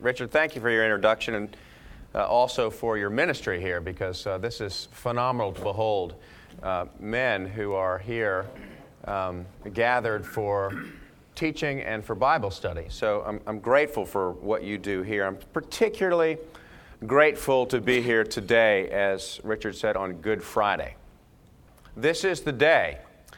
Richard, thank you for your introduction and also for your ministry here, because this is phenomenal to behold. Men who are here gathered for teaching and for Bible study. So I'm grateful for what you do here. I'm particularly grateful to be here today, as Richard said, on Good Friday. This is the day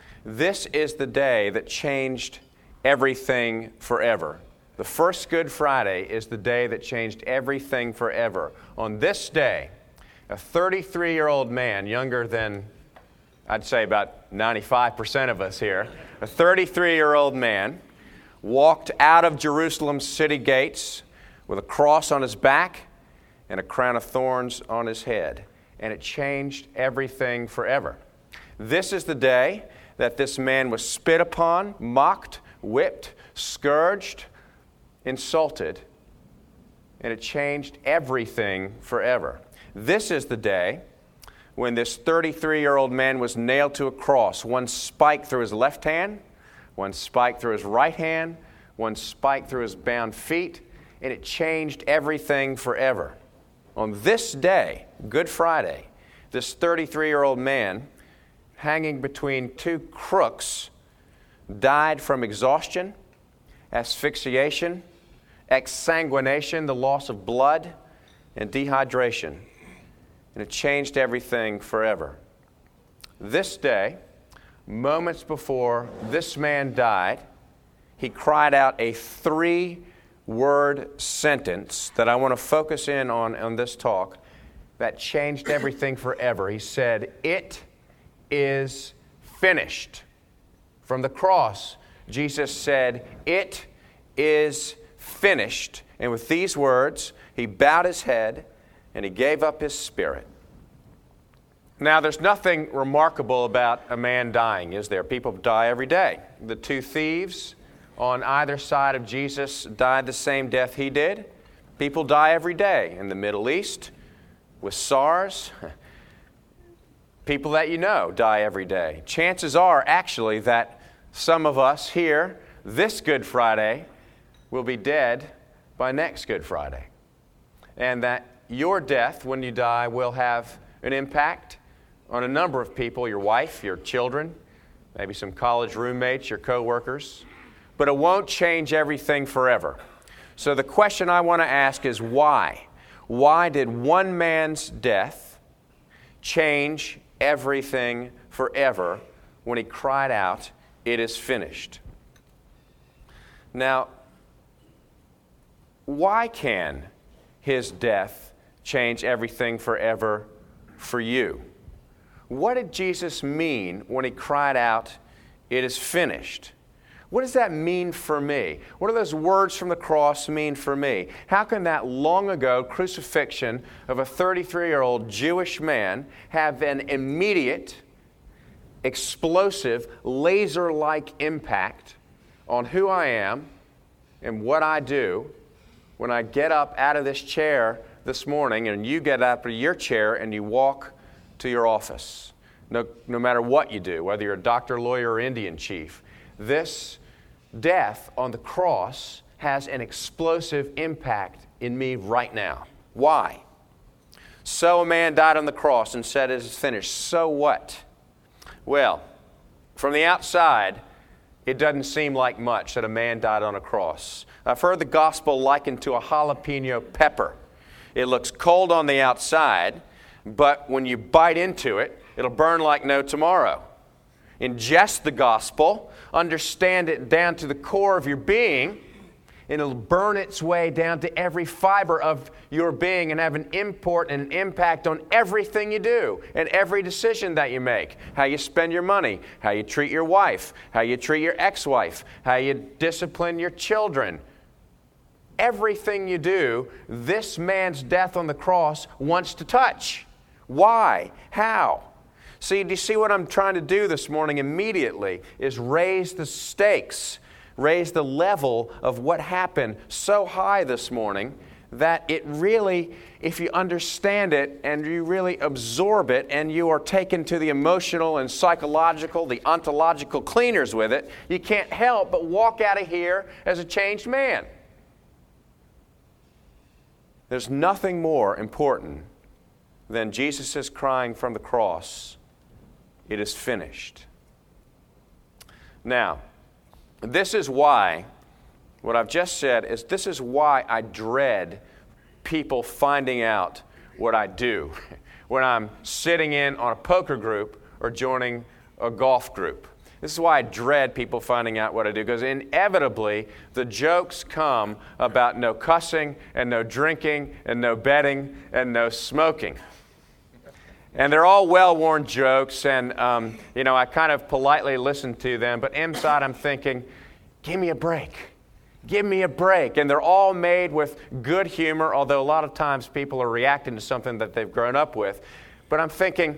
that changed everything forever. The first Good Friday is the day that changed everything forever. On this day, a 33-year-old man, younger than, I'd say about 95% of us here, a 33-year-old man walked out of Jerusalem's city gates with a cross on his back and a crown of thorns on his head. And it changed everything forever. This is the day that this man was spit upon, mocked, whipped, scourged, insulted, and it changed everything forever. This is the day when this 33-year-old man was nailed to a cross, one spike through his left hand, one spike through his right hand, one spike through his bound feet, and it changed everything forever. On this day, Good Friday, this 33-year-old man, hanging between two crooks, died from exhaustion, asphyxiation, exsanguination, the loss of blood, and dehydration. And it changed everything forever. This day, moments before this man died, he cried out a 3-word sentence that I want to focus in on this talk that changed everything forever. He said, "It is finished." From the cross, Jesus said, "It is finished." And with these words, he bowed his head and he gave up his spirit. Now, there's nothing remarkable about a man dying, is there? People die every day. The 2 thieves on either side of Jesus died the same death he did. People die every day in the Middle East with SARS. People that you know die every day. Chances are, actually, that some of us here this Good Friday will be dead by next Good Friday. And that your death, when you die, will have an impact on a number of people, your wife, your children, maybe some college roommates, your co-workers. But it won't change everything forever. So the question I want to ask is why? Why did one man's death change everything forever when he cried out, "It is finished"? Now, why can his death change everything forever for you? What did Jesus mean when he cried out, "It is finished"? What does that mean for me? What do those words from the cross mean for me? How can that long ago crucifixion of a 33-year-old Jewish man have an immediate, explosive, laser-like impact on who I am and what I do when I get up out of this chair this morning and you get up out of your chair and you walk to your office? No matter what you do, whether you're a doctor, lawyer, or Indian chief, this death on the cross has an explosive impact in me right now. Why? So a man died on the cross and said, "It is finished." So what? Well, from the outside, it doesn't seem like much that a man died on a cross. I've heard the gospel likened to a jalapeno pepper. It looks cold on the outside, but when you bite into it, it'll burn like no tomorrow. Ingest the gospel, understand it down to the core of your being, and it'll burn its way down to every fiber of your being and have an import and an impact on everything you do and every decision that you make. How you spend your money, how you treat your wife, how you treat your ex-wife, how you discipline your children. Everything you do, this man's death on the cross wants to touch. Why? How? See, do you see what I'm trying to do this morning immediately is raise the stakes, raise the level of what happened so high this morning that it really, if you understand it and you really absorb it and you are taken to the emotional and psychological, the ontological cleaners with it, you can't help but walk out of here as a changed man. There's nothing more important than Jesus' crying from the cross, "It is finished." Now, this is why, what I've just said is this is why I dread people finding out what I do when I'm sitting in on a poker group or joining a golf group. This is why I dread people finding out what I do, because inevitably the jokes come about no cussing and no drinking and no betting and no smoking. And they're all well-worn jokes, and I kind of politely listen to them, but inside I'm thinking, give me a break. Give me a break. And they're all made with good humor, although a lot of times people are reacting to something that they've grown up with. But I'm thinking,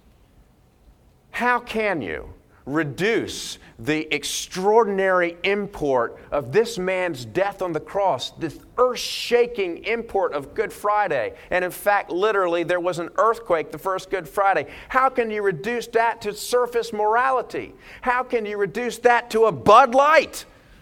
how can you reduce the extraordinary import of this man's death on the cross, this earth-shaking import of Good Friday? And in fact, literally, there was an earthquake the first Good Friday. How can you reduce that to surface morality? How can you reduce that to a Bud Light?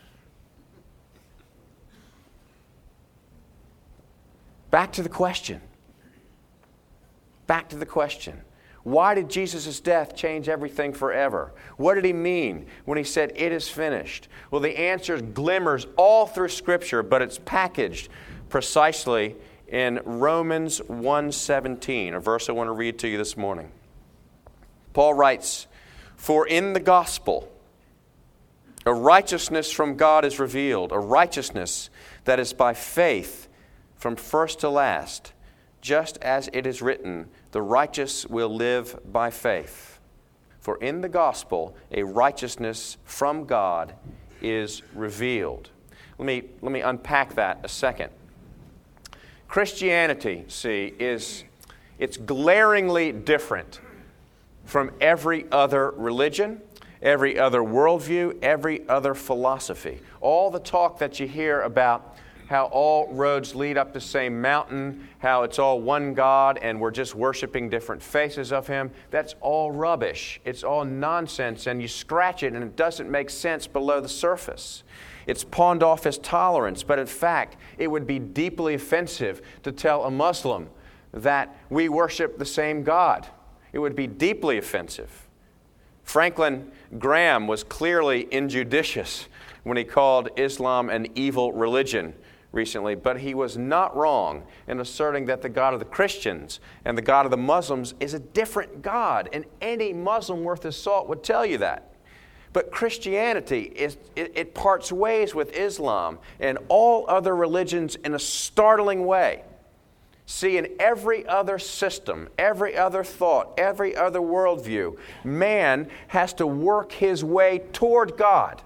Back to the question. Back to the question. Why did Jesus' death change everything forever? What did he mean when he said, "It is finished"? Well, the answer glimmers all through Scripture, but it's packaged precisely in Romans 1:17, a verse I want to read to you this morning. Paul writes, "For in the gospel, a righteousness from God is revealed, a righteousness that is by faith from first to last, just as it is written, the righteous will live by faith. For in the gospel, a righteousness from God is revealed." Let me unpack that a second. Christianity, it's glaringly different from every other religion, every other worldview, every other philosophy. All the talk that you hear about how all roads lead up the same mountain, how it's all one God and we're just worshiping different faces of Him, that's all rubbish. It's all nonsense, and you scratch it and it doesn't make sense below the surface. It's pawned off as tolerance, but in fact, it would be deeply offensive to tell a Muslim that we worship the same God. It would be deeply offensive. Franklin Graham was clearly injudicious when he called Islam an evil religion recently, but he was not wrong in asserting that the God of the Christians and the God of the Muslims is a different God, and any Muslim worth his salt would tell you that. But Christianity, it parts ways with Islam and all other religions in a startling way. See, in every other system, every other thought, every other worldview, man has to work his way toward God.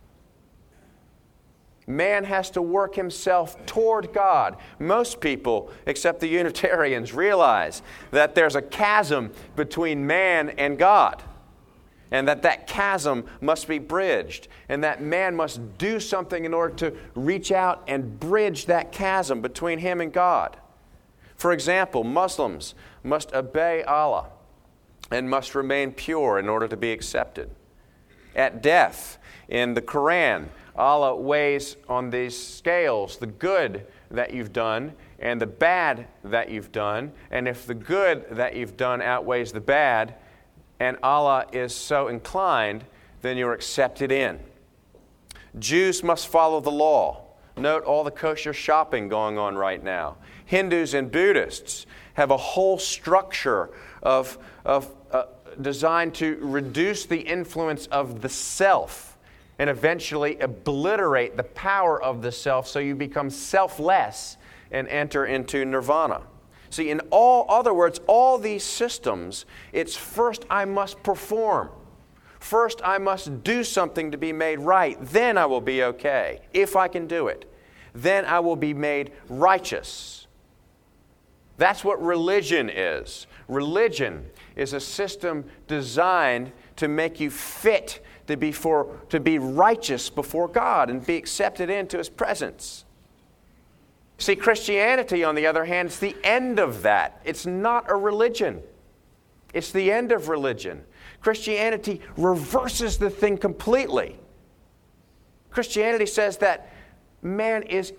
Man has to work himself toward God. Most people, except the Unitarians, realize that there's a chasm between man and God, and that chasm must be bridged, and that man must do something in order to reach out and bridge that chasm between him and God. For example, Muslims must obey Allah and must remain pure in order to be accepted. At death, in the Quran, Allah weighs on these scales the good that you've done and the bad that you've done. And if the good that you've done outweighs the bad, and Allah is so inclined, then you're accepted in. Jews must follow the law. Note all the kosher shopping going on right now. Hindus and Buddhists have a whole structure designed to reduce the influence of the self and eventually obliterate the power of the self so you become selfless and enter into nirvana. See, in other words, all these systems, it's first I must perform. First I must do something to be made right. Then I will be okay, if I can do it. Then I will be made righteous. That's what religion is. Religion is a system designed to make you fit to be righteous before God and be accepted into His presence. See, Christianity, on the other hand, is the end of that. It's not a religion. It's the end of religion. Christianity reverses the thing completely. Christianity says that man is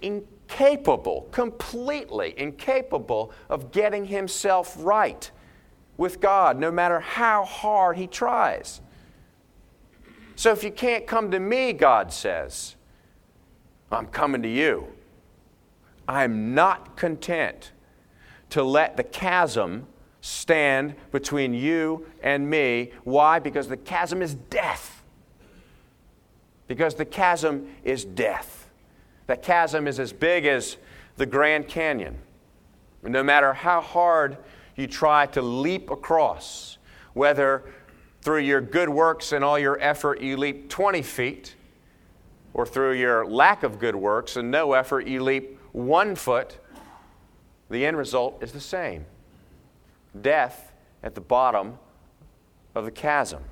incapable, completely incapable of getting himself right with God, no matter how hard he tries. So if you can't come to me, God says, I'm coming to you. I'm not content to let the chasm stand between you and me. Why? Because the chasm is death. Because the chasm is death. The chasm is as big as the Grand Canyon. No matter how hard you try to leap across, whether through your good works and all your effort you leap 20 feet, or through your lack of good works and no effort you leap 1 foot, the end result is the same. Death at the bottom of the chasm.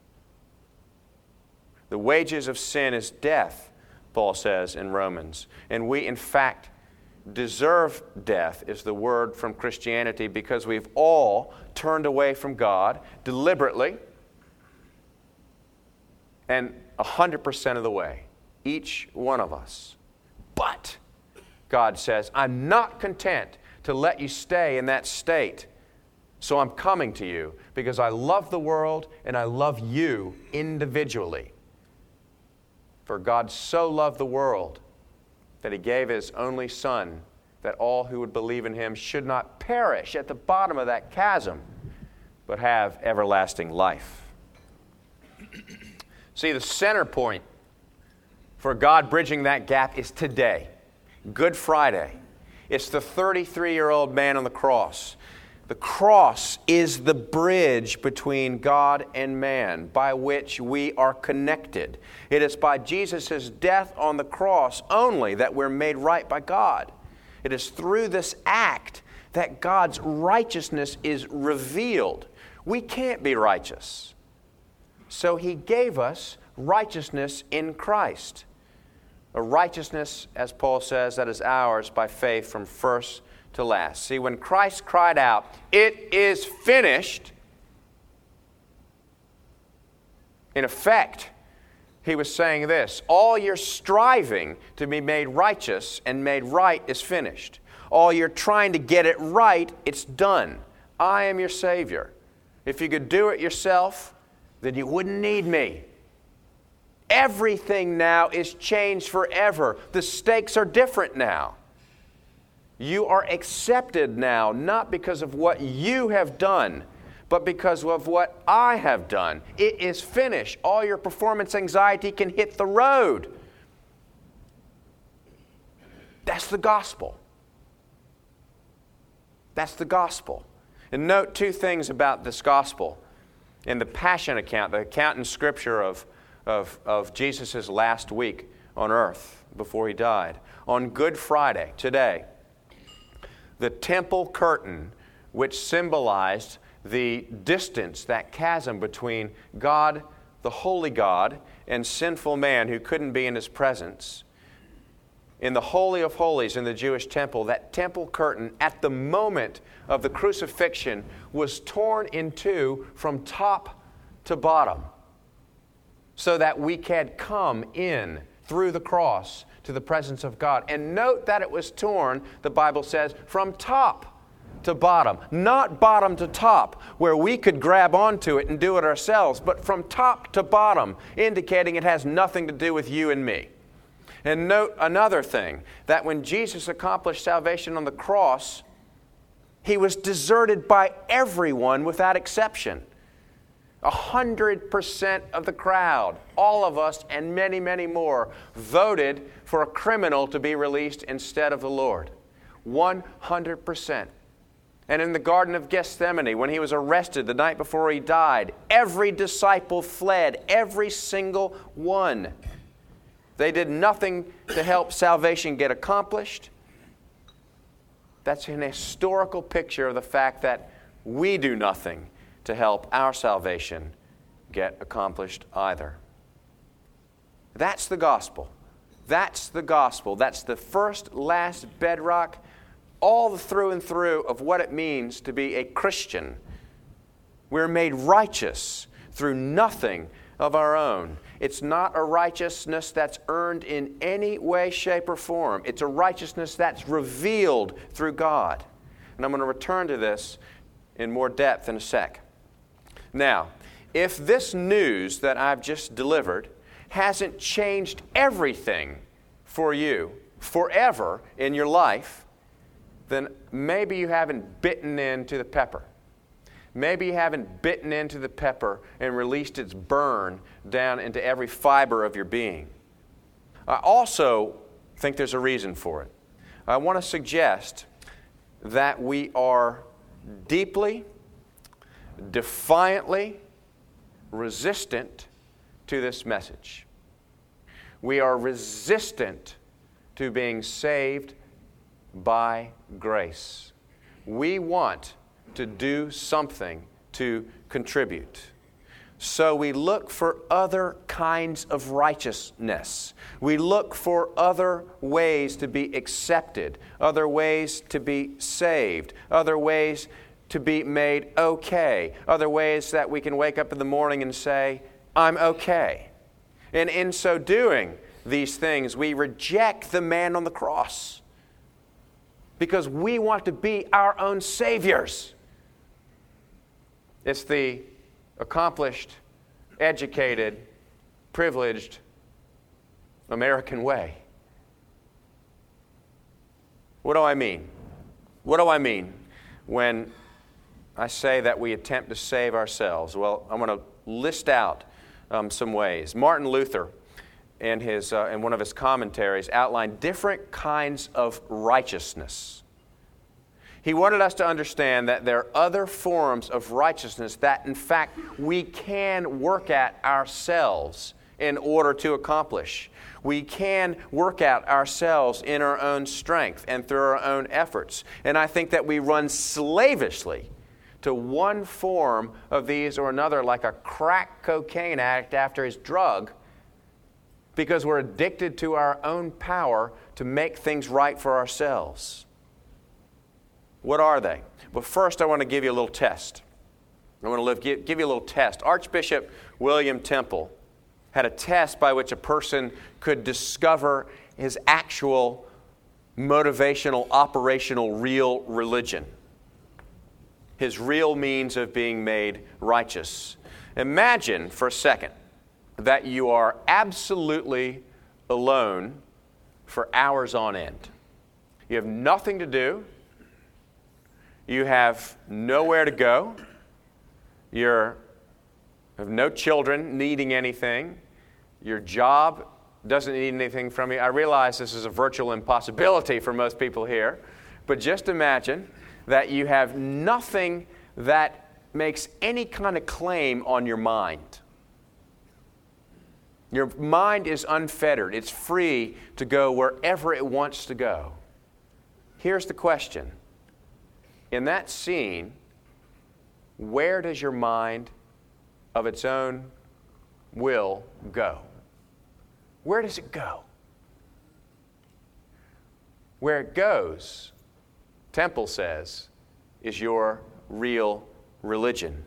The wages of sin is death, Paul says in Romans. And we, in fact, deserve death, is the word from Christianity, because we've all turned away from God deliberately and 100% of the way. Each one of us. But God says, I'm not content to let you stay in that state. So I'm coming to you because I love the world and I love you individually. For God so loved the world that he gave his only Son, that all who would believe in him should not perish at the bottom of that chasm, but have everlasting life. See, the center point for God bridging that gap is today, Good Friday. It's the 33-year-old man on the cross. The cross is the bridge between God and man by which we are connected. It is by Jesus' death on the cross only that we're made right by God. It is through this act that God's righteousness is revealed. We can't be righteous. So he gave us righteousness in Christ. A righteousness, as Paul says, that is ours by faith from first to last. See, when Christ cried out, "It is finished," in effect, he was saying this: all your striving to be made righteous and made right is finished. All you're trying to get it right, it's done. I am your Savior. If you could do it yourself, then you wouldn't need me. Everything now is changed forever. The stakes are different now. You are accepted now, not because of what you have done, but because of what I have done. It is finished. All your performance anxiety can hit the road. That's the gospel. That's the gospel. And note two things about this gospel. In the Passion account, the account in Scripture of Jesus' last week on earth before he died. On Good Friday, today, the temple curtain, which symbolized the distance, that chasm between God, the holy God, and sinful man who couldn't be in his presence. In the Holy of Holies in the Jewish temple, that temple curtain at the moment of the crucifixion was torn in two from top to bottom, so that we could come in through the cross to the presence of God. And note that it was torn, the Bible says, from top to bottom. Not bottom to top, where we could grab onto it and do it ourselves, but from top to bottom, indicating it has nothing to do with you and me. And note another thing, that when Jesus accomplished salvation on the cross, he was deserted by everyone without exception. 100% of the crowd, all of us and many, many more, voted for a criminal to be released instead of the Lord. 100%. And in the Garden of Gethsemane, when he was arrested the night before he died, every disciple fled, every single one. They did nothing to help salvation get accomplished. That's an historical picture of the fact that we do nothing to help our salvation get accomplished either. That's the gospel. That's the gospel. That's the first, last bedrock, all the through and through of what it means to be a Christian. We're made righteous through nothing of our own. It's not a righteousness that's earned in any way, shape, or form. It's a righteousness that's revealed through God. And I'm going to return to this in more depth in a sec. Now, if this news that I've just delivered hasn't changed everything for you forever in your life, then maybe you haven't bitten into the pepper. Maybe you haven't bitten into the pepper and released its burn down into every fiber of your being. I also think there's a reason for it. I want to suggest that we are deeply, defiantly resistant to this message. We are resistant to being saved by grace. We want to do something to contribute. So we look for other kinds of righteousness. We look for other ways to be accepted, other ways to be saved, other ways to be made okay, other ways that we can wake up in the morning and say, I'm okay. And in so doing these things, we reject the man on the cross because we want to be our own saviors. It's the accomplished, educated, privileged American way. What do I mean? What do I mean when I say that we attempt to save ourselves? Well, I'm going to list out some ways. Martin Luther, in one of his commentaries, outlined different kinds of righteousness. He wanted us to understand that there are other forms of righteousness that, in fact, we can work at ourselves in order to accomplish. We can work out ourselves in our own strength and through our own efforts. And I think that we run slavishly to one form of these or another, like a crack cocaine addict after his drug, because we're addicted to our own power to make things right for ourselves. What are they? But first, I want to give you a little test. I want to give you a little test. Archbishop William Temple had a test by which a person could discover his actual motivational, operational, real religion. His real means of being made righteous. Imagine for a second that you are absolutely alone for hours on end. You have nothing to do. You have nowhere to go. You have no children needing anything. Your job doesn't need anything from you. I realize this is a virtual impossibility for most people here, but just imagine that you have nothing that makes any kind of claim on your mind. Your mind is unfettered. It's free to go wherever it wants to go. Here's the question. In that scene, where does your mind of its own will go? Where does it go? Where it goes, Temple says, is your real religion.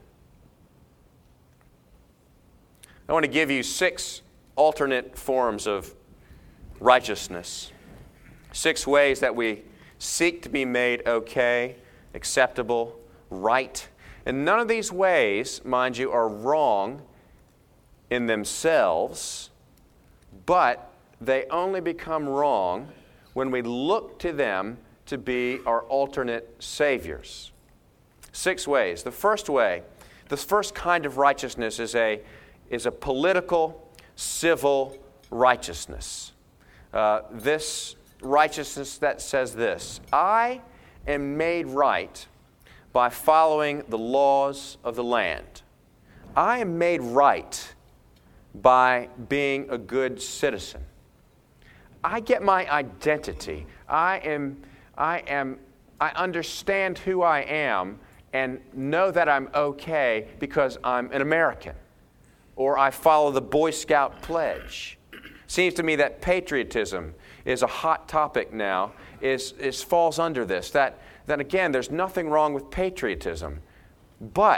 I want to give you 6 alternate forms of righteousness. 6 ways that we seek to be made okay, acceptable, right. And none of these ways, mind you, are wrong in themselves, but they only become wrong when we look to them to be our alternate saviors. 6 ways. The first way, the first kind of righteousness is a political, civil righteousness. This righteousness that says this: I am made right by following the laws of the land. I am made right by being a good citizen. I get my identity. I understand who I am and know that I'm okay because I'm an American, or I follow the Boy Scout pledge. Seems to me that patriotism is a hot topic now, falls under this. That again, there's nothing wrong with patriotism, but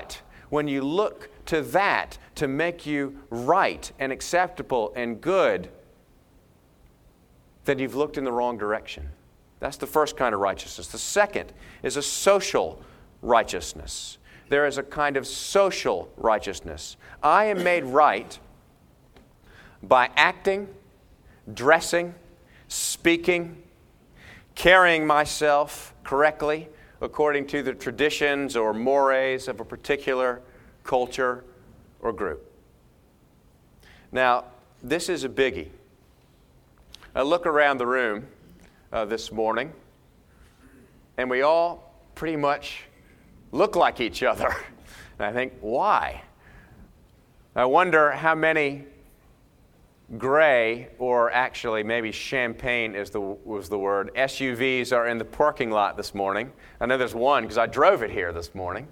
when you look to that to make you right and acceptable and good, then you've looked in the wrong direction. That's the first kind of righteousness. The second is a social righteousness. There is a kind of social righteousness. I am made right by acting, dressing, speaking, carrying myself correctly according to the traditions or mores of a particular culture or group. Now, this is a biggie. I look around the room this morning, and we all pretty much look like each other. And I think, why? I wonder how many gray, or actually maybe champagne was the word, SUVs are in the parking lot this morning. I know there's one because I drove it here this morning.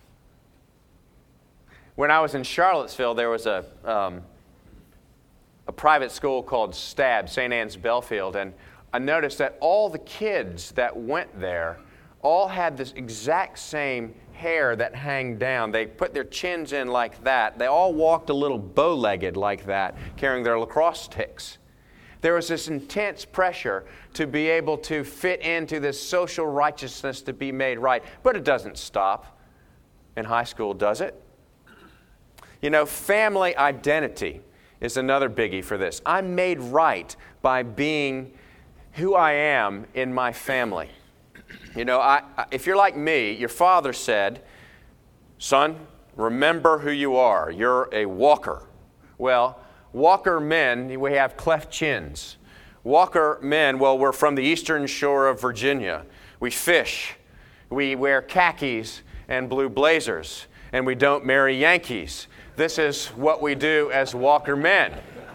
When I was in Charlottesville, there was a private school called STAB, St. Anne's Belfield, and I noticed that all the kids that went there all had this exact same hair that hang down. They put their chins in like that. They all walked a little bow-legged like that, carrying their lacrosse sticks. There was this intense pressure to be able to fit into this social righteousness to be made right. But it doesn't stop in high school, does it? You know, family identity is another biggie for this. I'm made right by being who I am in my family. You know, if you're like me, your father said, son, remember who you are. You're a walker. Well, walker men, we have cleft chins. Walker men, well, we're from the eastern shore of Virginia. We fish. We wear khakis and blue blazers. And we don't marry Yankees. This is what we do as walker men.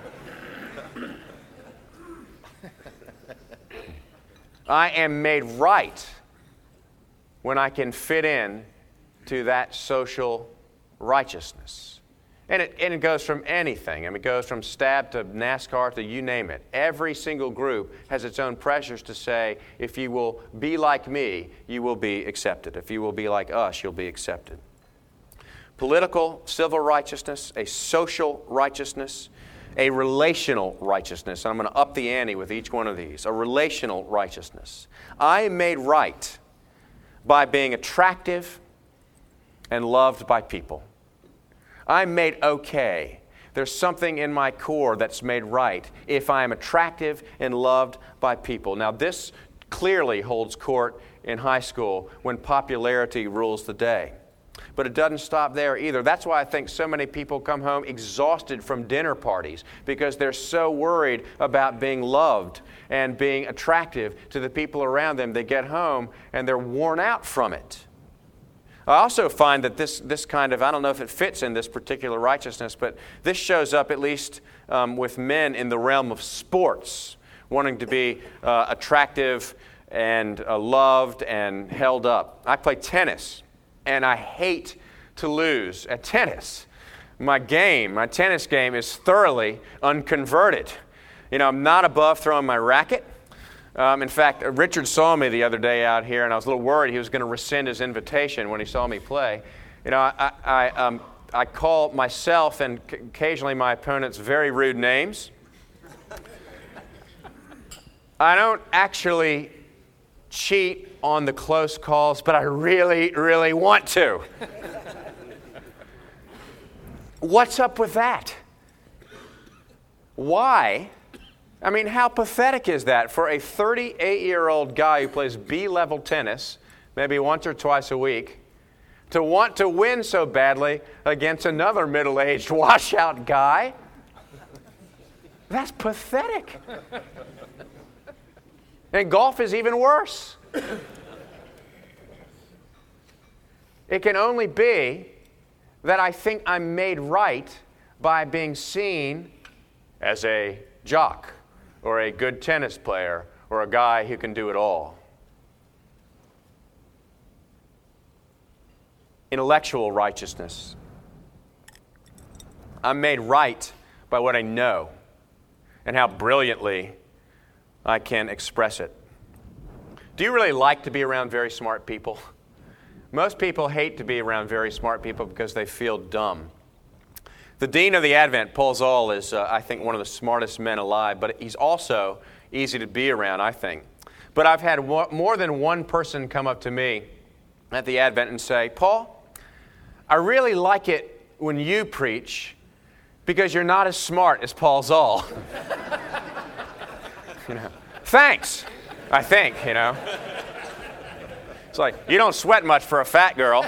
I am made right when I can fit in to that social righteousness. And it goes from anything. I mean, it goes from STAB to NASCAR to you name it. Every single group has its own pressures to say, if you will be like me, you will be accepted. If you will be like us, you'll be accepted. Political, civil righteousness, a social righteousness, a relational righteousness. And I'm going to up the ante with each one of these. A relational righteousness. I am made right by being attractive and loved by people. I'm made okay. There's something in my core that's made right if I am attractive and loved by people. Now, this clearly holds court in high school when popularity rules the day. But it doesn't stop there either. That's why I think so many people come home exhausted from dinner parties, because they're so worried about being loved and being attractive to the people around them. They get home and they're worn out from it. I also find that this kind of, I don't know if it fits in this particular righteousness, but this shows up at least with men in the realm of sports, wanting to be attractive and loved and held up. I play tennis. And I hate to lose at tennis. My tennis game is thoroughly unconverted. You know, I'm not above throwing my racket. In fact, Richard saw me the other day out here, and I was a little worried he was going to rescind his invitation when he saw me play. You know, I call myself and occasionally my opponents very rude names. I don't actually cheat on the close calls, but I really, really want to. What's up with that? Why? I mean, how pathetic is that for a 38-year-old guy who plays B-level tennis, maybe once or twice a week, to want to win so badly against another middle-aged washout guy? That's pathetic. And golf is even worse. It can only be that I think I'm made right by being seen as a jock or a good tennis player or a guy who can do it all. Intellectual righteousness. I'm made right by what I know and how brilliantly I can express it. Do you really like to be around very smart people? Most people hate to be around very smart people because they feel dumb. The dean of the Advent, Paul Zoll, is, I think, one of the smartest men alive, but he's also easy to be around, I think. But I've had more than one person come up to me at the Advent and say, Paul, I really like it when you preach because you're not as smart as Paul Zoll. Thanks, I think, It's like, you don't sweat much for a fat girl.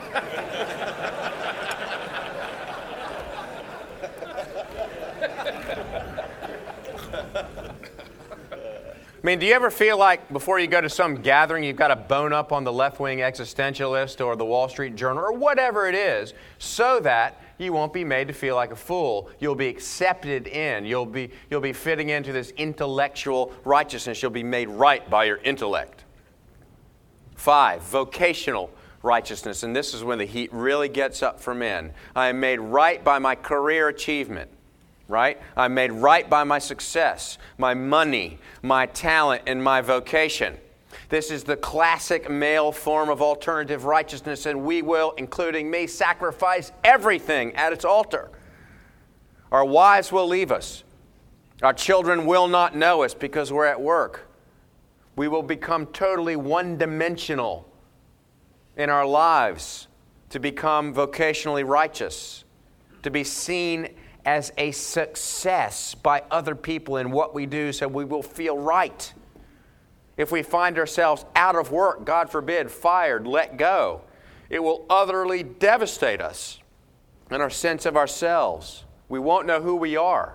I mean, do you ever feel like before you go to some gathering, you've got to bone up on the left-wing existentialist or the Wall Street Journal or whatever it is so that you won't be made to feel like a fool. You'll be accepted in. You'll be fitting into this intellectual righteousness. You'll be made right by your intellect. 5, vocational righteousness. And this is when the heat really gets up for men. I am made right by my career achievement. Right? I'm made right by my success, my money, my talent, and my vocation. This is the classic male form of alternative righteousness, and we will, including me, sacrifice everything at its altar. Our wives will leave us. Our children will not know us because we're at work. We will become totally one-dimensional in our lives to become vocationally righteous, to be seen as a success by other people in what we do so we will feel right. If we find ourselves out of work, God forbid, fired, let go, it will utterly devastate us and our sense of ourselves. We won't know who we are.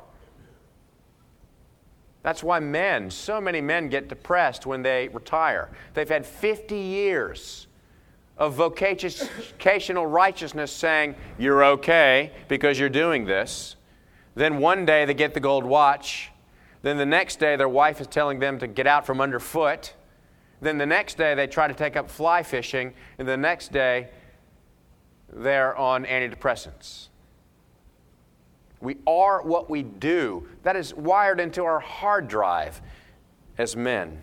That's why so many men get depressed when they retire. They've had 50 years of vocational righteousness saying, you're okay because you're doing this. Then one day they get the gold watch. Then the next day their wife is telling them to get out from underfoot. Then the next day they try to take up fly fishing. And the next day they're on antidepressants. We are what we do. That is wired into our hard drive as men.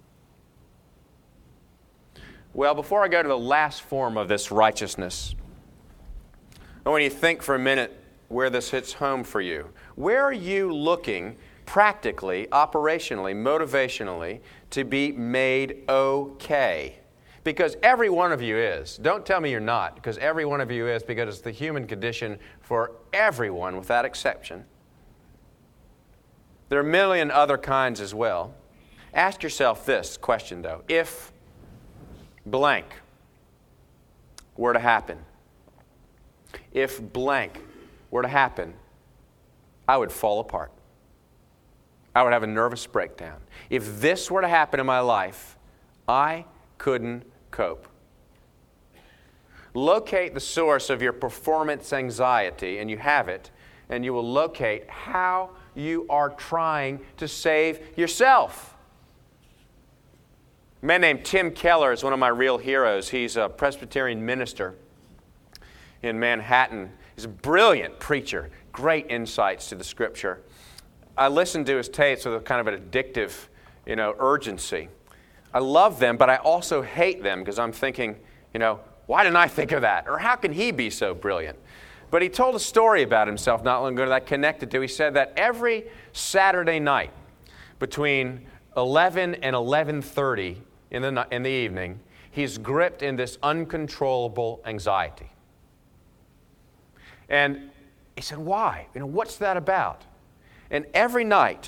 Well, before I go to the last form of this righteousness, I want you to think for a minute where this hits home for you. Where are you looking practically, operationally, motivationally to be made okay? Because every one of you is. Don't tell me you're not, because every one of you is, because it's the human condition for everyone without exception. There are a million other kinds as well. Ask yourself this question, though. If blank were to happen, if blank were to happen, I would fall apart. I would have a nervous breakdown. If this were to happen in my life, I couldn't cope. Locate the source of your performance anxiety, and you have it, and you will locate how you are trying to save yourself. A man named Tim Keller is one of my real heroes. He's a Presbyterian minister in Manhattan. He's a brilliant preacher, great insights to the Scripture. I listened to his tapes with a kind of an addictive, urgency. I love them, but I also hate them because I'm thinking, why didn't I think of that? Or how can he be so brilliant? But he told a story about himself not long ago that I connected to. He said that every Saturday night between 11 and 11:30 in the evening, he's gripped in this uncontrollable anxiety. And he said, why? What's that about? And every night,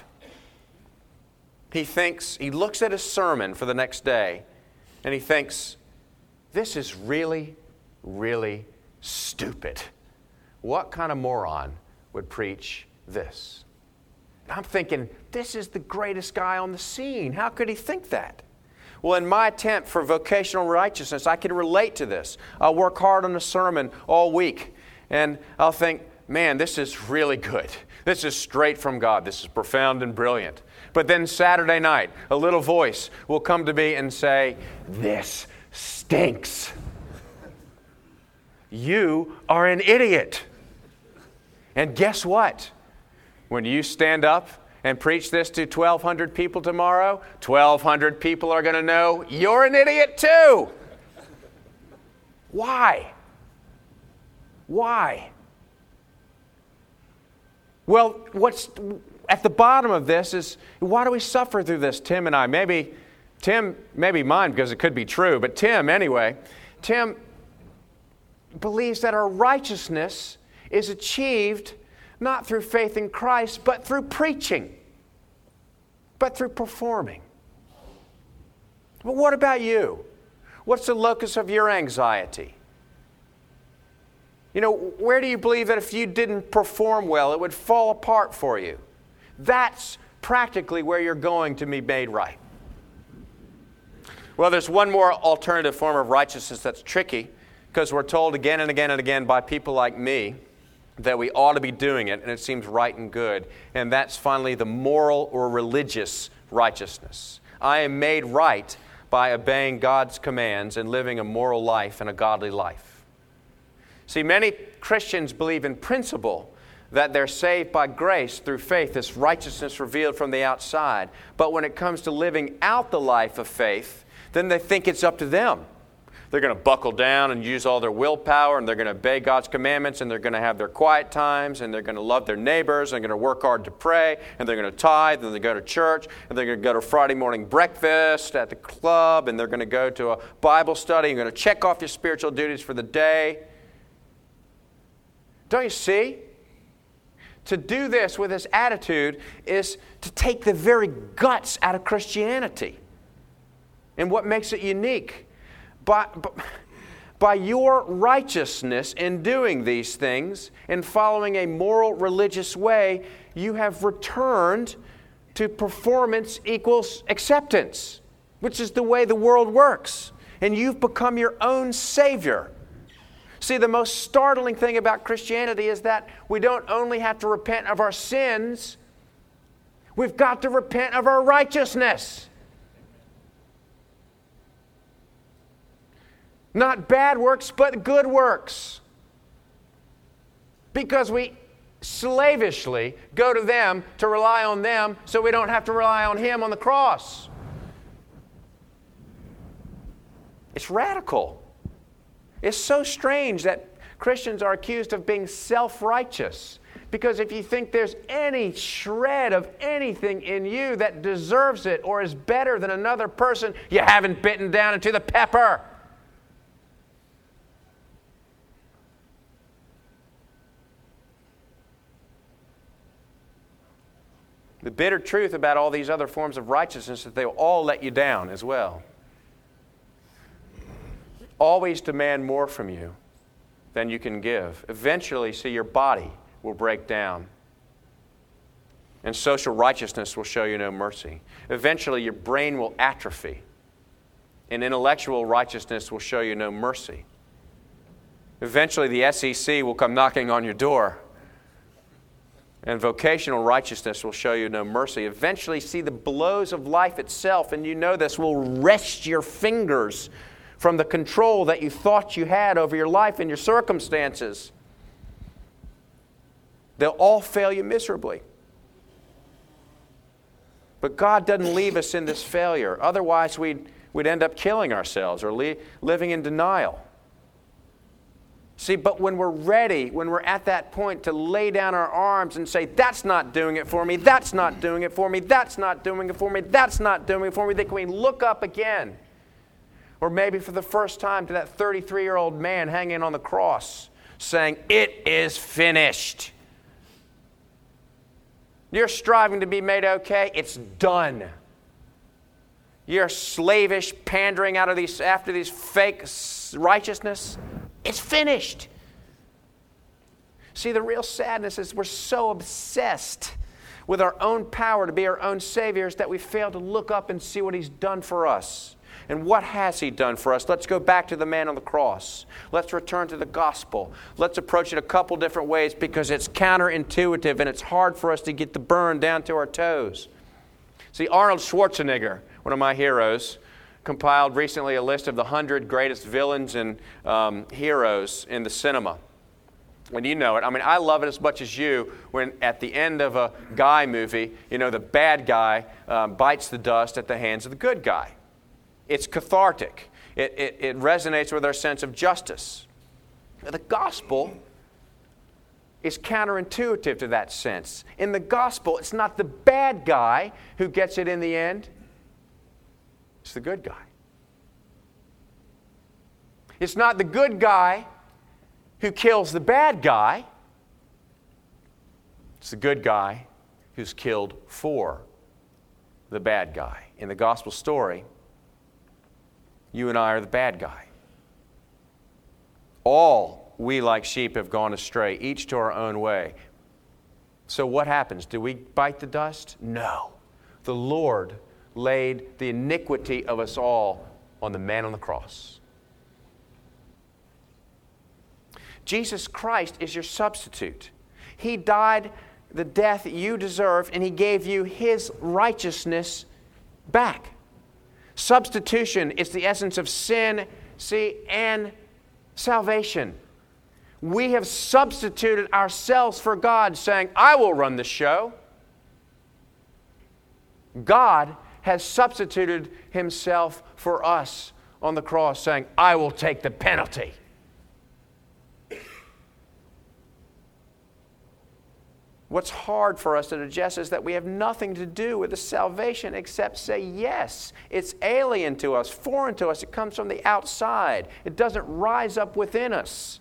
he looks at his sermon for the next day, and he thinks, this is really, really stupid. What kind of moron would preach this? And I'm thinking, this is the greatest guy on the scene. How could he think that? Well, in my attempt for vocational righteousness, I can relate to this. I'll work hard on a sermon all week, and I'll think, man, this is really good. This is straight from God. This is profound and brilliant. But then Saturday night, a little voice will come to me and say, this stinks. You are an idiot. And guess what? When you stand up and preach this to 1,200 people tomorrow, 1,200 people are going to know you're an idiot too. Why? Why? Well, what's at the bottom of this is, why do we suffer through this, Tim and I? Maybe mine, because it could be true, but Tim anyway. Tim believes that our righteousness is achieved not through faith in Christ, but through preaching, but through performing. But what about you? What's the locus of your anxiety? You know, where do you believe that if you didn't perform well, it would fall apart for you? That's practically where you're going to be made right. Well, there's one more alternative form of righteousness that's tricky, because we're told again and again and again by people like me that we ought to be doing it, and it seems right and good. And that's finally the moral or religious righteousness. I am made right by obeying God's commands and living a moral life and a godly life. See, many Christians believe in principle that they're saved by grace through faith, this righteousness revealed from the outside. But when it comes to living out the life of faith, then they think it's up to them. They're going to buckle down and use all their willpower, and they're going to obey God's commandments, and they're going to have their quiet times, and they're going to love their neighbors, and they're going to work hard to pray, and they're going to tithe, and they go to church, and they're going to go to Friday morning breakfast at the club, and they're going to go to a Bible study. You're going to check off your spiritual duties for the day. Don't you see? To do this with this attitude is to take the very guts out of Christianity. And what makes it unique? By your righteousness in doing these things and following a moral, religious way, you have returned to performance equals acceptance, which is the way the world works. And you've become your own Savior. See, the most startling thing about Christianity is that we don't only have to repent of our sins, we've got to repent of our righteousness. Not bad works, but good works. Because we slavishly go to them to rely on them so we don't have to rely on Him on the cross. It's radical. It's so strange that Christians are accused of being self-righteous. Because if you think there's any shred of anything in you that deserves it or is better than another person, you haven't bitten down into the pepper. The bitter truth about all these other forms of righteousness is that they will all let you down as well. Always demand more from you than you can give. Eventually, see, your body will break down. And social righteousness will show you no mercy. Eventually, your brain will atrophy. And intellectual righteousness will show you no mercy. Eventually, the SEC will come knocking on your door. And vocational righteousness will show you no mercy. Eventually, see, the blows of life itself, and you know this, will wrest your fingers from the control that you thought you had over your life and your circumstances. They'll all fail you miserably. But God doesn't leave us in this failure. Otherwise, we'd end up killing ourselves or living in denial. See, but when we're ready, when we're at that point to lay down our arms and say, that's not doing it for me, that's not doing it for me, that's not doing it for me, that's not doing it for me, then can we look up again? Or maybe for the first time to that 33-year-old man hanging on the cross saying, it is finished. You're striving to be made okay, it's done. You're slavish, pandering after these fake righteousness. It's finished. See, the real sadness is we're so obsessed with our own power to be our own saviors that we fail to look up and see what He's done for us. And what has He done for us? Let's go back to the man on the cross. Let's return to the gospel. Let's approach it a couple different ways because it's counterintuitive and it's hard for us to get the burn down to our toes. See, Arnold Schwarzenegger, one of my heroes, compiled recently a list of the 100 greatest villains and heroes in the cinema. And you know it. I mean, I love it as much as you when at the end of a guy movie, you know, the bad guy bites the dust at the hands of the good guy. It's cathartic. It resonates with our sense of justice. The gospel is counterintuitive to that sense. In the gospel, it's not the bad guy who gets it in the end. It's the good guy. It's not the good guy who kills the bad guy. It's the good guy who's killed for the bad guy. In the gospel story, you and I are the bad guy. All we like sheep have gone astray, each to our own way. So what happens? Do we bite the dust? No. The Lord laid the iniquity of us all on the man on the cross. Jesus Christ is your substitute. He died the death that you deserve, and He gave you His righteousness back. Substitution is the essence of sin, and salvation. We have substituted ourselves for God, saying, I will run the show. God has substituted Himself for us on the cross, saying, I will take the penalty. What's hard for us to digest is that we have nothing to do with the salvation except say yes. It's alien to us, foreign to us. It comes from the outside. It doesn't rise up within us.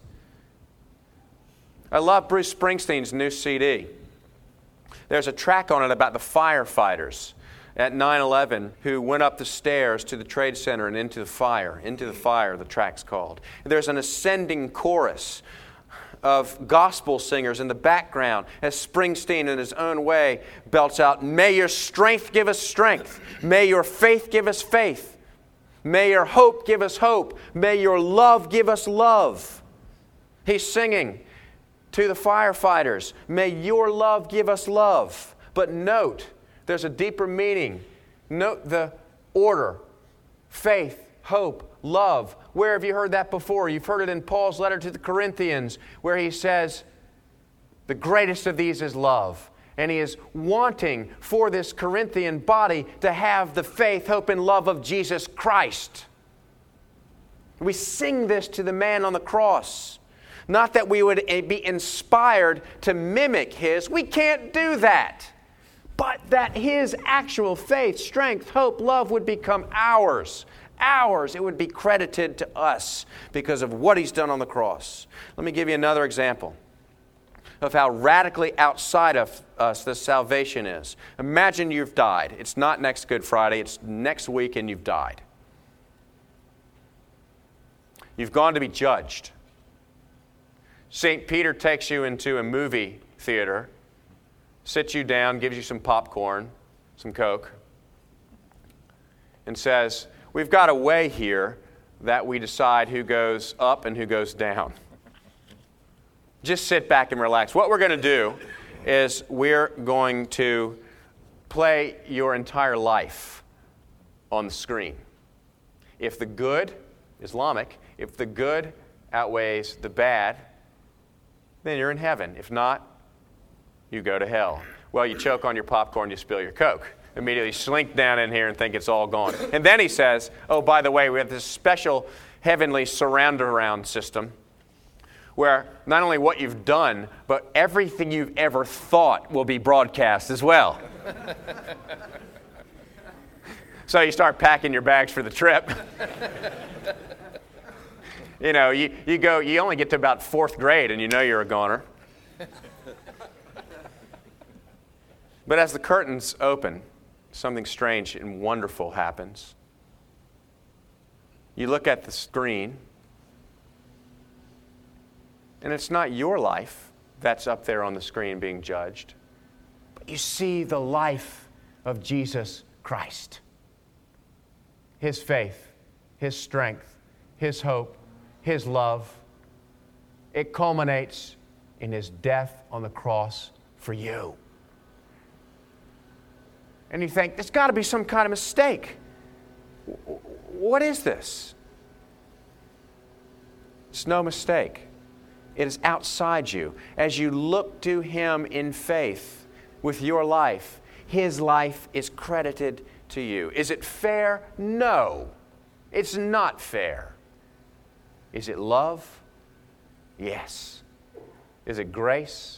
I love Bruce Springsteen's new CD. There's a track on it about the firefighters at 9/11 who went up the stairs to the Trade Center and into the fire. Into the Fire, the track's called. There's an ascending chorus of gospel singers in the background as Springsteen in his own way belts out, may your strength give us strength. May your faith give us faith. May your hope give us hope. May your love give us love. He's singing to the firefighters, may your love give us love. But note, there's a deeper meaning. Note the order. Faith, hope, love. Where have you heard that before? You've heard it in Paul's letter to the Corinthians, where he says, the greatest of these is love. And he is wanting for this Corinthian body to have the faith, hope, and love of Jesus Christ. We sing this to the man on the cross. Not that we would be inspired to mimic His. We can't do that. But that His actual faith, strength, hope, love would become ours. Ours. It would be credited to us because of what He's done on the cross. Let me give you another example of how radically outside of us this salvation is. Imagine you've died. It's not next Good Friday. It's next week and you've died. You've gone to be judged. St. Peter takes you into a movie theater, sits you down, gives you some popcorn, some Coke, and says, we've got a way here that we decide who goes up and who goes down. Just sit back and relax. What we're going to do is we're going to play your entire life on the screen. If the good, Islamic, if the good outweighs the bad, then you're in heaven. If not, you go to hell. Well, you choke on your popcorn, you spill your Coke. Immediately slink down in here and think it's all gone. And then he says, oh, by the way, we have this special heavenly surround around system where not only what you've done, but everything you've ever thought will be broadcast as well. So you start packing your bags for the trip. You know, you only get to about 4th grade and you know you're a goner. But as the curtains open, something strange and wonderful happens. You look at the screen, and it's not your life that's up there on the screen being judged, but you see the life of Jesus Christ. His faith, His strength, His hope, His love. It culminates in His death on the cross for you. And you think, there's got to be some kind of mistake. What is this? It's no mistake. It is outside you. As you look to Him in faith with your life, His life is credited to you. Is it fair? No. It's not fair. Is it love? Yes. Is it grace?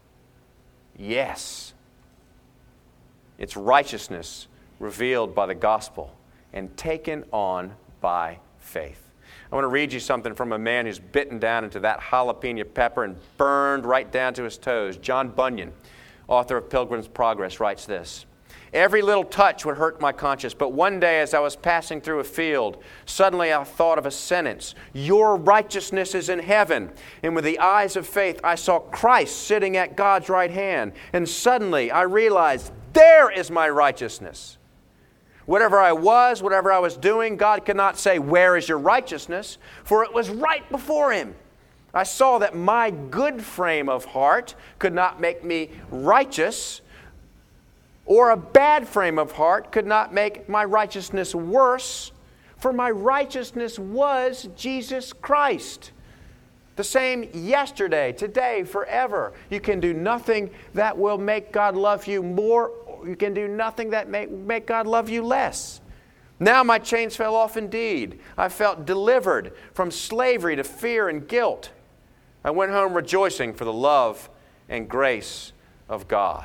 Yes. It's righteousness revealed by the gospel and taken on by faith. I want to read you something from a man who's bitten down into that jalapeno pepper and burned right down to his toes. John Bunyan, author of Pilgrim's Progress, writes this. Every little touch would hurt my conscience, but one day as I was passing through a field, suddenly I thought of a sentence, "Your righteousness is in heaven." And with the eyes of faith, I saw Christ sitting at God's right hand. And suddenly I realized, there is my righteousness. Whatever I was doing, God could not say, "Where is your righteousness?" For it was right before Him. I saw that my good frame of heart could not make me righteous, or a bad frame of heart could not make my righteousness worse, for my righteousness was Jesus Christ. The same yesterday, today, forever. You can do nothing that will make God love you more. You can do nothing that make God love you less. Now my chains fell off indeed. I felt delivered from slavery to fear and guilt. I went home rejoicing for the love and grace of God.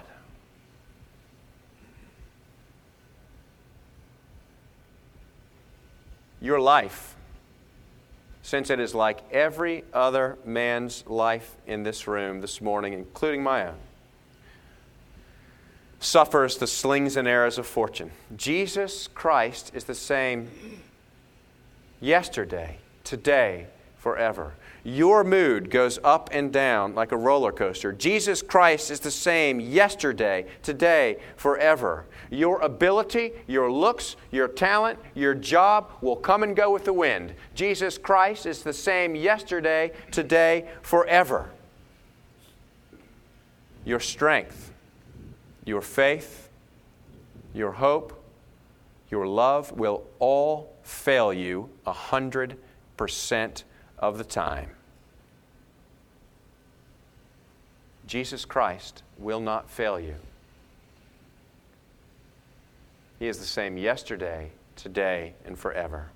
Your life, since it is like every other man's life in this room this morning, including my own, suffers the slings and arrows of fortune. Jesus Christ is the same yesterday, today, forever. Your mood goes up and down like a roller coaster. Jesus Christ is the same yesterday, today, forever. Your ability, your looks, your talent, your job will come and go with the wind. Jesus Christ is the same yesterday, today, forever. Your strength, your faith, your hope, your love will all fail you 100% of the time. Jesus Christ will not fail you. He is the same yesterday, today, and forever.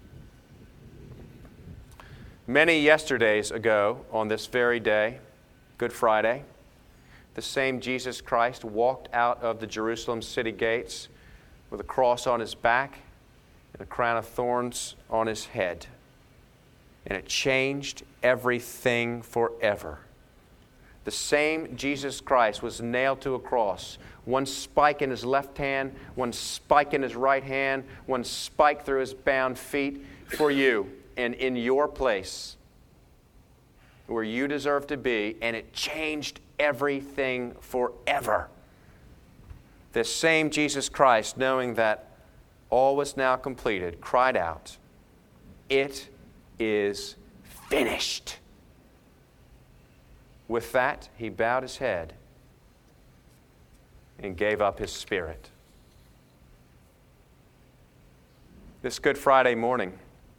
Many yesterdays ago, on this very day, Good Friday, the same Jesus Christ walked out of the Jerusalem city gates with a cross on His back and a crown of thorns on His head. And it changed everything forever. The same Jesus Christ was nailed to a cross. One spike in His left hand, one spike in His right hand, one spike through His bound feet for you and in your place where you deserve to be, and it changed everything forever. This same Jesus Christ, knowing that all was now completed, cried out, "It is finished." With that, He bowed His head and gave up His spirit. This Good Friday morning,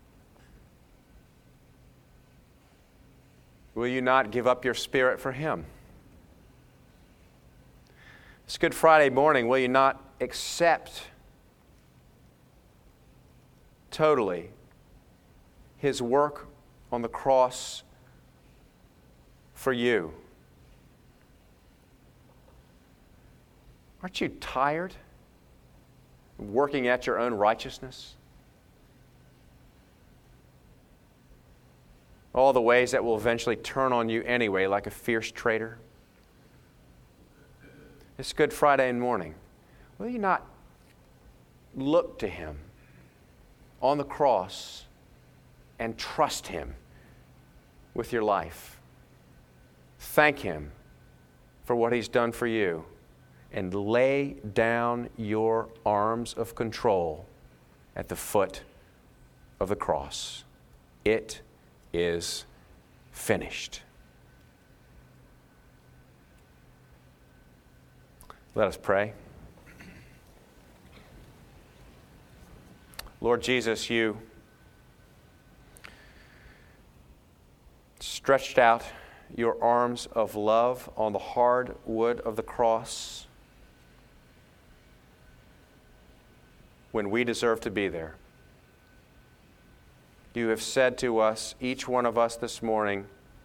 will you not give up your spirit for Him? This Good Friday morning, will you not accept totally His work on the cross for you? Aren't you tired of working at your own righteousness? All the ways that will eventually turn on you anyway, like a fierce traitor. This Good Friday morning, will you not look to Him on the cross and trust Him with your life? Thank Him for what He's done for you, and lay down your arms of control at the foot of the cross. It is finished. Let us pray. Lord Jesus, You stretched out Your arms of love on the hard wood of the cross when we deserve to be there. You have said to us, each one of us this morning,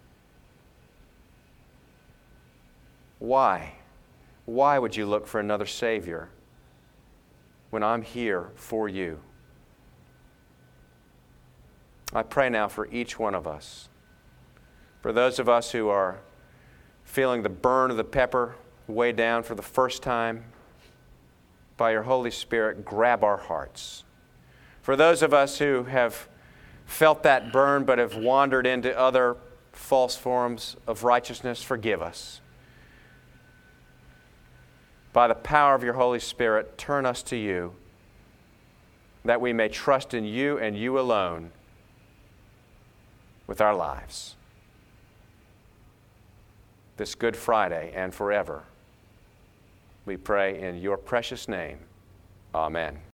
why? Why would you look for another Savior when I'm here for you? I pray now for each one of us. For those of us who are feeling the burn of the pepper way down for the first time, by your Holy Spirit, grab our hearts. For those of us who have felt that burn but have wandered into other false forms of righteousness, forgive us. By the power of your Holy Spirit, turn us to you, that we may trust in you and you alone with our lives. This Good Friday and forever, we pray in your precious name. Amen.